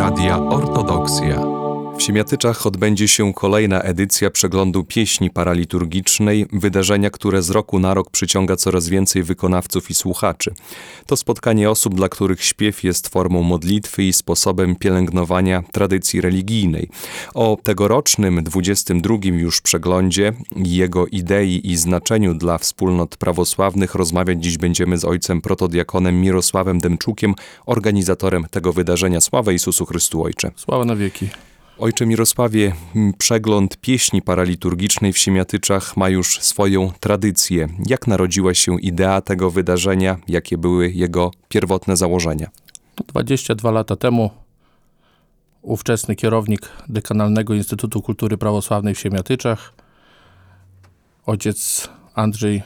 Radia Ortodoksja. W Siemiatyczach odbędzie się kolejna edycja przeglądu pieśni paraliturgicznej, wydarzenia, które z roku na rok przyciąga coraz więcej wykonawców i słuchaczy. To spotkanie osób, dla których śpiew jest formą modlitwy i sposobem pielęgnowania tradycji religijnej. O tegorocznym 22. już przeglądzie, jego idei i znaczeniu dla wspólnot prawosławnych rozmawiać dziś będziemy z ojcem protodiakonem Mirosławem Demczukiem, organizatorem tego wydarzenia. Sława Jezusu Chrystu, Ojcze. Sława na wieki. Ojcze Mirosławie, przegląd pieśni paraliturgicznej w Siemiatyczach ma już swoją tradycję. Jak narodziła się idea tego wydarzenia? Jakie były jego pierwotne założenia? 22 lata temu ówczesny kierownik Dekanalnego Instytutu Kultury Prawosławnej w Siemiatyczach, ojciec Andrzej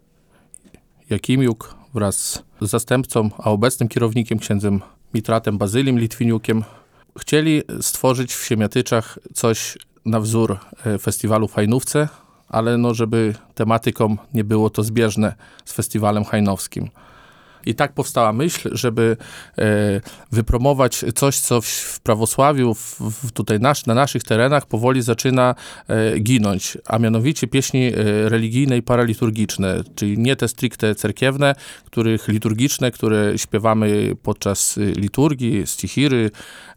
Jakimiuk wraz z zastępcą, a obecnym kierownikiem księdzem Mitratem Bazylim Litwiniukiem chcieli stworzyć w Siemiatyczach coś na wzór festiwalu w Hajnówce, ale żeby tematyką nie było to zbieżne z festiwalem hajnowskim. I tak powstała myśl, żeby wypromować coś, co w prawosławiu tutaj na naszych terenach powoli zaczyna ginąć, a mianowicie pieśni religijne i paraliturgiczne, czyli nie te stricte cerkiewne, liturgiczne, które śpiewamy podczas liturgii, stichiry,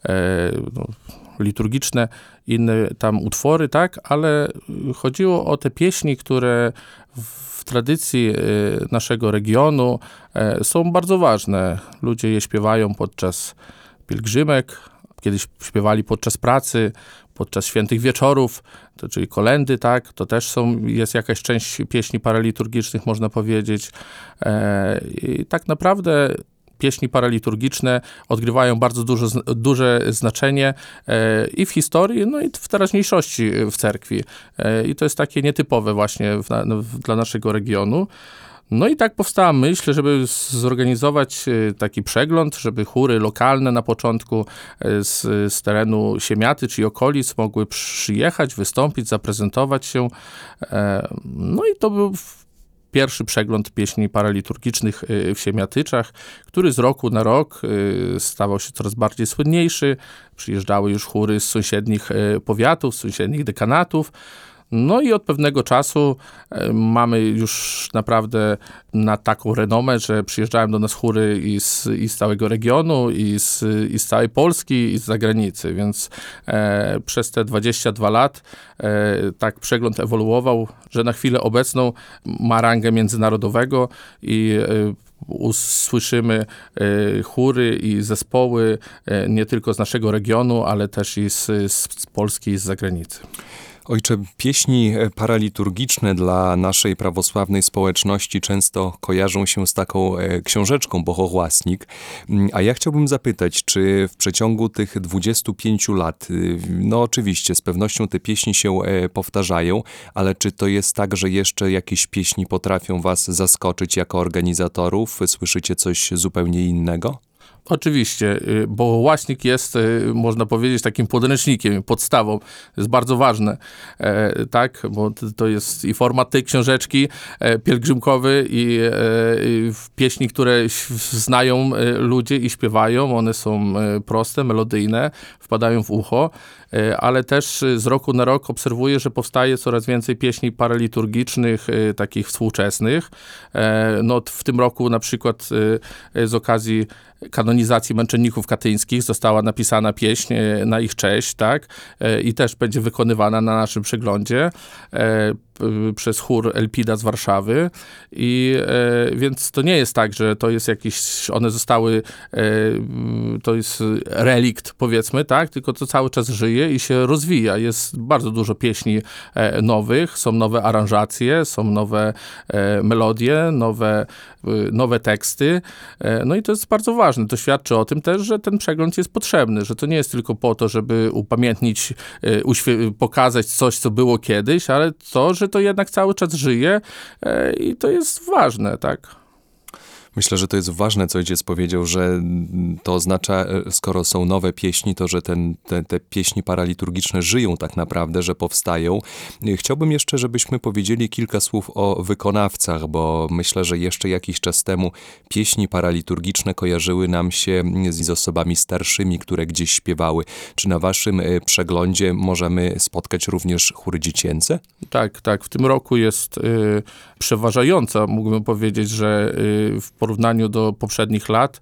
liturgiczne, inne tam utwory, tak, ale chodziło o te pieśni, które w tradycji naszego regionu są bardzo ważne. Ludzie je śpiewają podczas pielgrzymek, kiedyś śpiewali podczas pracy, podczas świętych wieczorów, czyli kolędy, tak, to też jest jakaś część pieśni paraliturgicznych, można powiedzieć. I tak naprawdę pieśni paraliturgiczne odgrywają bardzo duże znaczenie i w historii, i w teraźniejszości w cerkwi. I to jest takie nietypowe właśnie dla naszego regionu. I tak powstała myśl, żeby zorganizować taki przegląd, żeby chóry lokalne na początku z terenu Siemiaty czy okolic mogły przyjechać, wystąpić, zaprezentować się. I to był pierwszy przegląd pieśni paraliturgicznych w Siemiatyczach, który z roku na rok stawał się coraz bardziej słynniejszy. Przyjeżdżały już chóry z sąsiednich powiatów, z sąsiednich dekanatów. I od pewnego czasu mamy już naprawdę na taką renomę, że przyjeżdżają do nas chóry i z całego regionu, i z całej Polski, i z zagranicy. Więc przez te 22 lat tak przegląd ewoluował, że na chwilę obecną ma rangę międzynarodowego i usłyszymy chóry i zespoły nie tylko z naszego regionu, ale też i z Polski i z zagranicy. Ojcze, pieśni paraliturgiczne dla naszej prawosławnej społeczności często kojarzą się z taką książeczką Bohochłasnik. A ja chciałbym zapytać, czy w przeciągu tych 25 lat, oczywiście z pewnością te pieśni się powtarzają, ale czy to jest tak, że jeszcze jakieś pieśni potrafią was zaskoczyć jako organizatorów? Słyszycie coś zupełnie innego? Oczywiście, bo Bohochłasnik jest, można powiedzieć, takim podręcznikiem, podstawą. Jest bardzo ważne, tak, bo to jest i format tej książeczki pielgrzymkowy i pieśni, które znają ludzie i śpiewają. One są proste, melodyjne, wpadają w ucho, ale też z roku na rok obserwuję, że powstaje coraz więcej pieśni paraliturgicznych, takich współczesnych. W tym roku na przykład z okazji kanonizacji męczenników katyńskich została napisana pieśń na ich cześć, tak? I też będzie wykonywana na naszym przeglądzie przez chór Elpida z Warszawy. Więc to nie jest tak, że to jest one zostały, to jest relikt, powiedzmy, tak? Tylko to cały czas żyje i się rozwija. Jest bardzo dużo pieśni nowych, są nowe aranżacje, są nowe melodie, nowe teksty. I to jest bardzo ważne. To świadczy o tym też, że ten przegląd jest potrzebny, że to nie jest tylko po to, żeby upamiętnić, pokazać coś, co było kiedyś, ale to, że to jednak cały czas żyje i to jest ważne, tak. Myślę, że to jest ważne, co ojciec powiedział, że to oznacza, skoro są nowe pieśni, to że te pieśni paraliturgiczne żyją tak naprawdę, że powstają. Chciałbym jeszcze, żebyśmy powiedzieli kilka słów o wykonawcach, bo myślę, że jeszcze jakiś czas temu pieśni paraliturgiczne kojarzyły nam się z osobami starszymi, które gdzieś śpiewały. Czy na waszym przeglądzie możemy spotkać również chóry dziecięce? Tak, tak. W tym roku jest przeważająca, mógłbym powiedzieć, że w porównaniu do poprzednich lat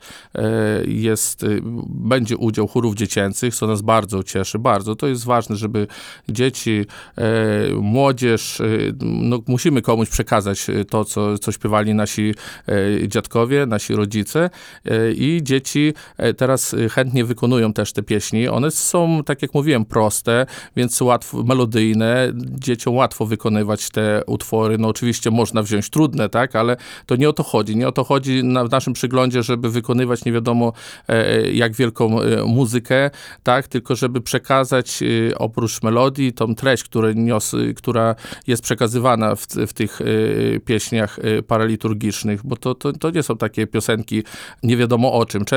będzie udział chórów dziecięcych, co nas bardzo cieszy, bardzo. To jest ważne, żeby dzieci, młodzież, no musimy komuś przekazać to, co śpiewali nasi dziadkowie, nasi rodzice i dzieci teraz chętnie wykonują też te pieśni. One są, tak jak mówiłem, proste, więc łatwo, melodyjne. Dzieciom łatwo wykonywać te utwory. No oczywiście można wziąć trudne, tak, ale to nie o to chodzi. Nie o to chodzi w naszym przyglądzie, żeby wykonywać nie wiadomo jak wielką muzykę, tak, tylko żeby przekazać oprócz melodii tą treść, która jest przekazywana w tych pieśniach paraliturgicznych, bo to nie są takie piosenki nie wiadomo o czym.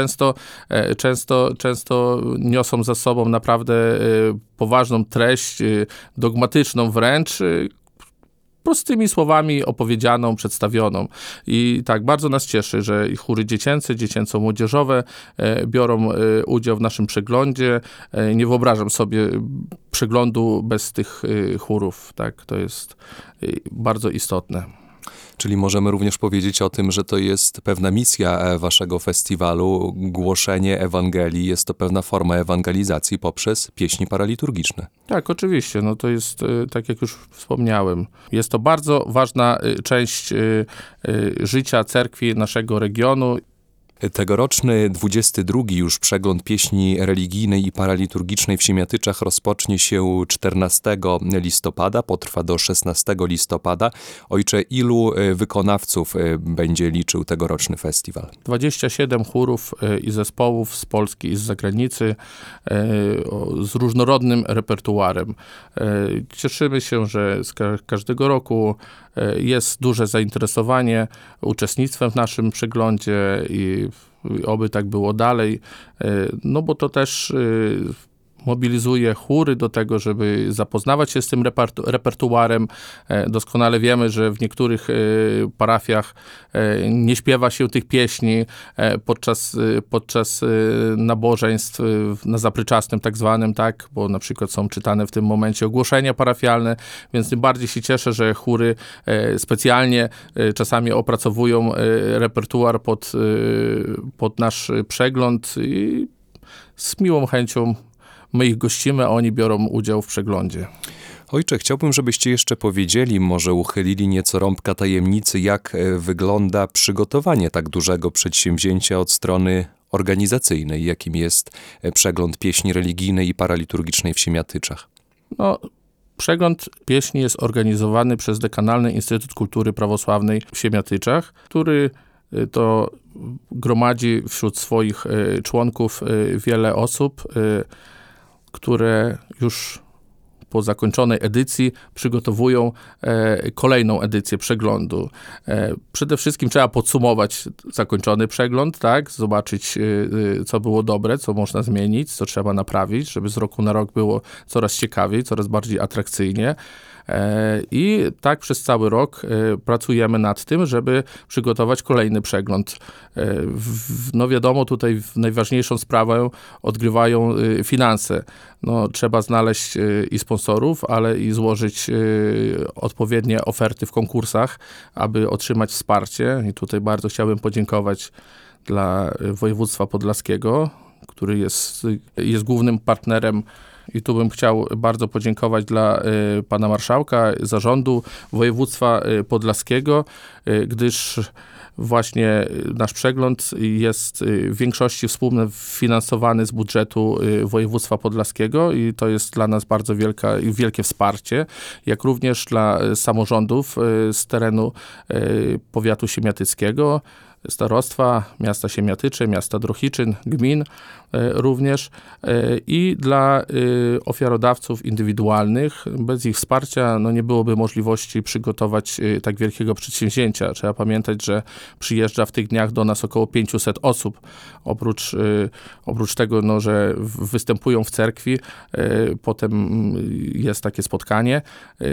Często niosą za sobą naprawdę poważną treść, dogmatyczną wręcz, prostymi słowami opowiedzianą, przedstawioną. I tak, bardzo nas cieszy, że chóry dziecięce, dziecięco-młodzieżowe biorą udział w naszym przeglądzie. Nie wyobrażam sobie przeglądu bez tych chórów. Tak, to jest bardzo istotne. Czyli możemy również powiedzieć o tym, że to jest pewna misja waszego festiwalu, głoszenie Ewangelii. Jest to pewna forma ewangelizacji poprzez pieśni paraliturgiczne. Tak, oczywiście. No to jest, tak jak już wspomniałem, jest to bardzo ważna część życia cerkwi naszego regionu. Tegoroczny 22. już przegląd pieśni religijnej i paraliturgicznej w Siemiatyczach rozpocznie się 14 listopada, potrwa do 16 listopada. Ojcze, ilu wykonawców będzie liczył tegoroczny festiwal? 27 chórów i zespołów z Polski i z zagranicy z różnorodnym repertuarem. Cieszymy się, że z każdego roku jest duże zainteresowanie uczestnictwem w naszym przeglądzie i oby tak było dalej, no bo to też mobilizuje chóry do tego, żeby zapoznawać się z tym repertuarem. Doskonale wiemy, że w niektórych parafiach nie śpiewa się tych pieśni podczas nabożeństw na zapryczastym tak zwanym, tak, bo na przykład są czytane w tym momencie ogłoszenia parafialne, więc tym bardziej się cieszę, że chóry specjalnie czasami opracowują repertuar pod nasz przegląd i z miłą chęcią my ich gościmy, a oni biorą udział w przeglądzie. Ojcze, chciałbym, żebyście jeszcze powiedzieli, może uchylili nieco rąbka tajemnicy, jak wygląda przygotowanie tak dużego przedsięwzięcia od strony organizacyjnej, jakim jest przegląd pieśni religijnej i paraliturgicznej w Siemiatyczach. No, przegląd pieśni jest organizowany przez Dekanalny Instytut Kultury Prawosławnej w Siemiatyczach, który to gromadzi wśród swoich członków wiele osób, które już po zakończonej edycji przygotowują kolejną edycję przeglądu. Przede wszystkim trzeba podsumować zakończony przegląd, tak? Zobaczyć, co było dobre, co można zmienić, co trzeba naprawić, żeby z roku na rok było coraz ciekawiej, coraz bardziej atrakcyjnie. I tak przez cały rok pracujemy nad tym, żeby przygotować kolejny przegląd. No wiadomo, tutaj najważniejszą sprawę odgrywają finanse. No, trzeba znaleźć i sponsorów, ale i złożyć odpowiednie oferty w konkursach, aby otrzymać wsparcie. I tutaj bardzo chciałbym podziękować dla województwa podlaskiego, który jest głównym partnerem. I tu bym chciał bardzo podziękować dla pana marszałka, zarządu województwa podlaskiego, gdyż właśnie nasz przegląd jest w większości współfinansowany z budżetu województwa podlaskiego i to jest dla nas bardzo wielkie wsparcie, jak również dla samorządów z terenu powiatu siemiatyckiego. starostwa, miasta Siemiatycze, miasta Drohiczyn, gmin również i dla ofiarodawców indywidualnych. Bez ich wsparcia nie byłoby możliwości przygotować tak wielkiego przedsięwzięcia. Trzeba pamiętać, że przyjeżdża w tych dniach do nas około 500 osób. Oprócz tego, że występują w cerkwi, potem jest takie spotkanie.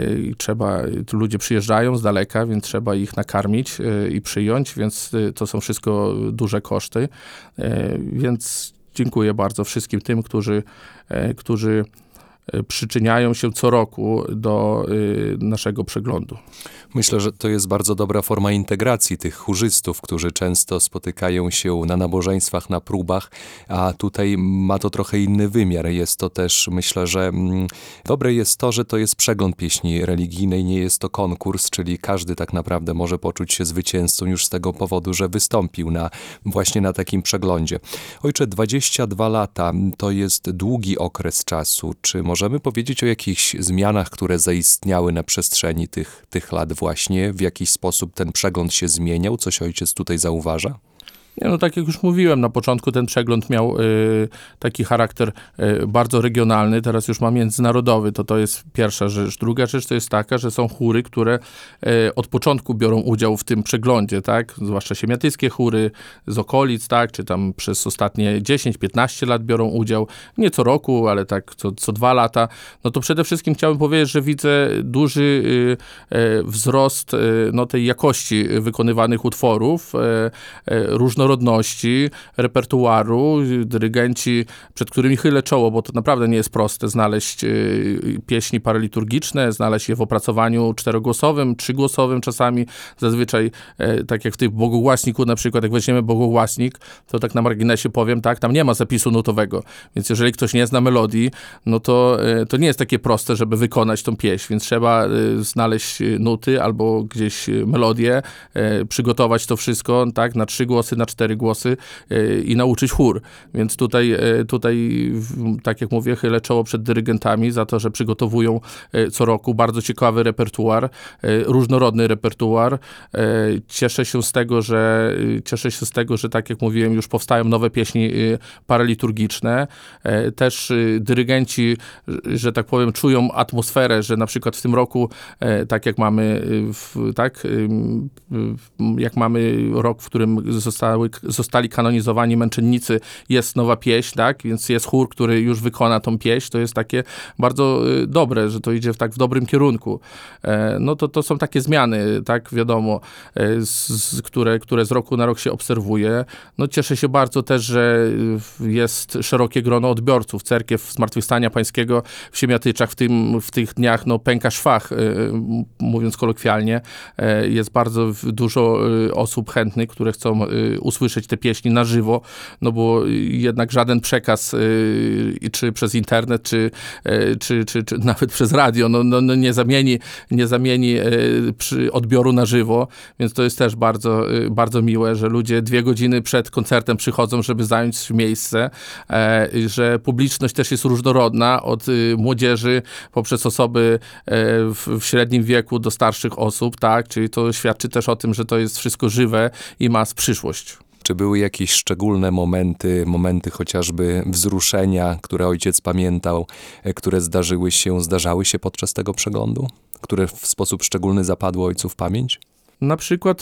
Ludzie przyjeżdżają z daleka, więc trzeba ich nakarmić i przyjąć, więc to są wszystko duże koszty. Więc dziękuję bardzo wszystkim tym, którzy przyczyniają się co roku do naszego przeglądu. Myślę, że to jest bardzo dobra forma integracji tych chórzystów, którzy często spotykają się na nabożeństwach, na próbach, a tutaj ma to trochę inny wymiar. Jest to też, myślę, że dobre jest to, że to jest przegląd pieśni religijnej, nie jest to konkurs, czyli każdy tak naprawdę może poczuć się zwycięzcą już z tego powodu, że wystąpił właśnie na takim przeglądzie. Ojcze, 22 lata to jest długi okres czasu. Czy możemy powiedzieć o jakichś zmianach, które zaistniały na przestrzeni tych lat właśnie? W jakiś sposób ten przegląd się zmieniał? Coś ojciec tutaj zauważa? Tak jak już mówiłem, na początku ten przegląd miał taki charakter bardzo regionalny, teraz już ma międzynarodowy, to jest pierwsza rzecz. Druga rzecz to jest taka, że są chóry, które od początku biorą udział w tym przeglądzie, tak? Zwłaszcza siemiatyckie chóry z okolic, tak? Czy tam przez ostatnie 10-15 lat biorą udział, nie co roku, ale tak co 2 lata. To przede wszystkim chciałbym powiedzieć, że widzę duży wzrost tej jakości wykonywanych utworów, różnorodności repertuaru, dyrygenci, przed którymi chylę czoło, bo to naprawdę nie jest proste znaleźć pieśni paraliturgiczne, znaleźć je w opracowaniu 4-głosowym, 3-głosowym czasami. Zazwyczaj, tak jak w tym bogogłaśniku na przykład, jak weźmiemy bogogłaśnik, to tak na marginesie powiem, tak, tam nie ma zapisu nutowego, więc jeżeli ktoś nie zna melodii, to nie jest takie proste, żeby wykonać tą pieśń, więc trzeba znaleźć nuty albo gdzieś melodię, przygotować to wszystko, tak, na 3 głosy, na 4 głosy i nauczyć chór. Więc tutaj, tak jak mówię, chylę czoło przed dyrygentami za to, że przygotowują co roku bardzo ciekawy repertuar, różnorodny repertuar. Cieszę się z tego, że tak jak mówiłem, już powstają nowe pieśni paraliturgiczne. Też dyrygenci, że tak powiem, czują atmosferę, że na przykład w tym roku, tak jak mamy rok, w którym zostali kanonizowani męczennicy, jest nowa pieśń, tak? Więc jest chór, który już wykona tą pieśń. To jest takie bardzo dobre, że to idzie w dobrym kierunku. To są takie zmiany, tak? Wiadomo, które z roku na rok się obserwuje. Cieszę się bardzo też, że jest szerokie grono odbiorców. Cerkiew Zmartwychwstania Pańskiego w Siemiatyczach w tych dniach pęka szwach, mówiąc kolokwialnie. Jest bardzo dużo osób chętnych, które chcą usłyszeć te pieśni na żywo, bo jednak żaden przekaz, czy przez internet, czy nawet przez radio, nie zamieni odbioru na żywo, więc to jest też bardzo, bardzo miłe, że ludzie 2 godziny przed koncertem przychodzą, żeby zająć miejsce, że publiczność też jest różnorodna, od młodzieży poprzez osoby w średnim wieku do starszych osób, tak, czyli to świadczy też o tym, że to jest wszystko żywe i ma przyszłość. Czy były jakieś szczególne momenty chociażby wzruszenia, które ojciec pamiętał, które zdarzały się podczas tego przeglądu? Które w sposób szczególny zapadły ojcu w pamięć? Na przykład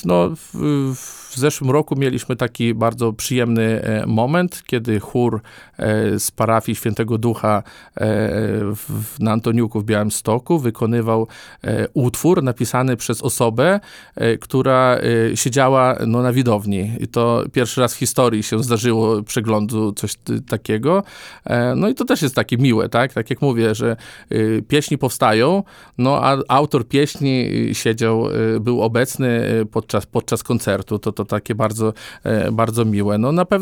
w zeszłym roku mieliśmy taki bardzo przyjemny moment, kiedy chór z parafii Świętego Ducha na Antoniuku w Białymstoku wykonywał utwór napisany przez osobę, która siedziała na widowni. I to pierwszy raz w historii się zdarzyło przeglądu coś takiego. I to też jest takie miłe, tak? Tak jak mówię, że pieśni powstają, a autor pieśni był obecny podczas koncertu. To takie bardzo, bardzo miłe.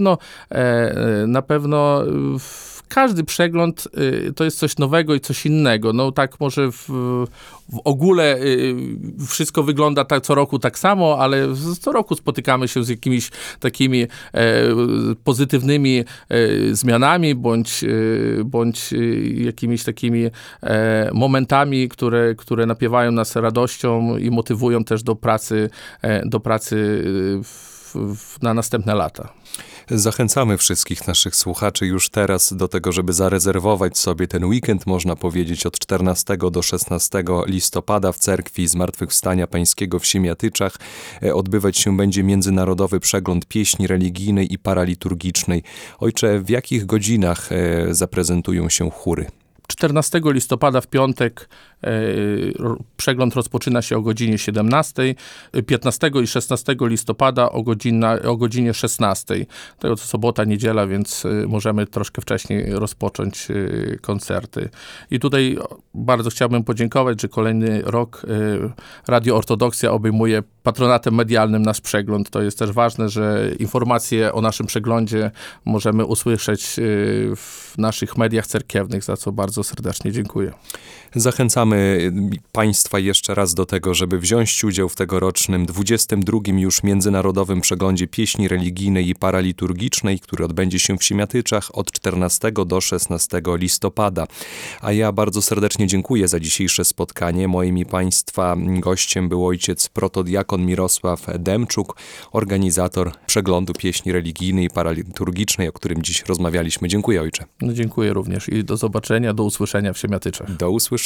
Na pewno każdy przegląd to jest coś nowego i coś innego. Tak może w ogóle wszystko wygląda co roku tak samo, ale co roku spotykamy się z jakimiś takimi pozytywnymi zmianami, bądź jakimiś takimi momentami, które napiewają nas radością i motywują też do pracy na następne lata. Zachęcamy wszystkich naszych słuchaczy już teraz do tego, żeby zarezerwować sobie ten weekend, można powiedzieć, od 14 do 16 listopada w Cerkwi Zmartwychwstania Pańskiego w Siemiatyczach. Odbywać się będzie międzynarodowy przegląd pieśni religijnej i paraliturgicznej. Ojcze, w jakich godzinach zaprezentują się chóry? 14 listopada w piątek przegląd rozpoczyna się o godzinie 17, 15 i 16 listopada o godzinie 16. To sobota, niedziela, więc możemy troszkę wcześniej rozpocząć koncerty. I tutaj bardzo chciałbym podziękować, że kolejny rok Radio Ortodoksja obejmuje patronatem medialnym nasz przegląd. To jest też ważne, że informacje o naszym przeglądzie możemy usłyszeć w naszych mediach cerkiewnych, za co bardzo serdecznie dziękuję. Zachęcamy Państwa jeszcze raz do tego, żeby wziąć udział w tegorocznym 22. już Międzynarodowym Przeglądzie Pieśni Religijnej i Paraliturgicznej, który odbędzie się w Siemiatyczach od 14 do 16 listopada. A ja bardzo serdecznie dziękuję za dzisiejsze spotkanie. Moim i Państwa gościem był ojciec protodiakon Mirosław Demczuk, organizator Przeglądu Pieśni Religijnej i Paraliturgicznej, o którym dziś rozmawialiśmy. Dziękuję, ojcze. No, dziękuję również i do zobaczenia, do usłyszenia w Siemiatyczach. Do usłyszenia.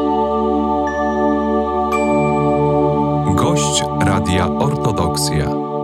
Gość Radia Ortodoksja.